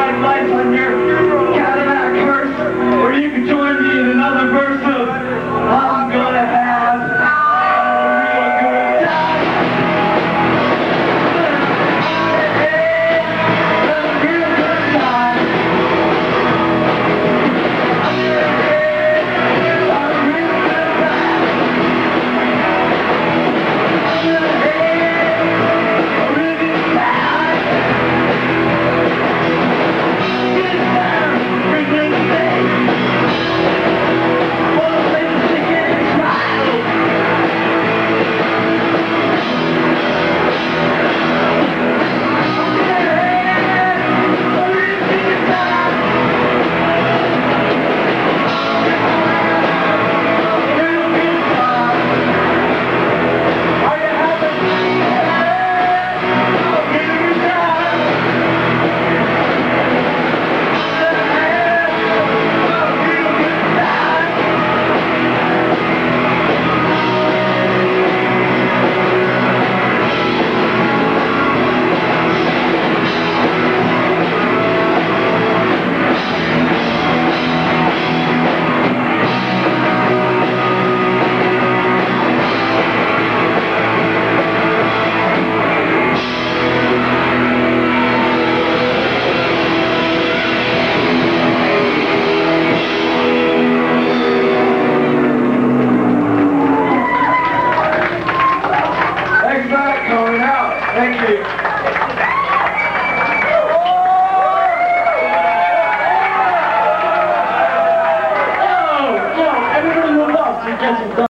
5 lights on your Cadillac hearse, or you can join me in another verse of I'm gonna have a real good time. A real good time. A real good time. Thank you. Oh, everybody who loves to get some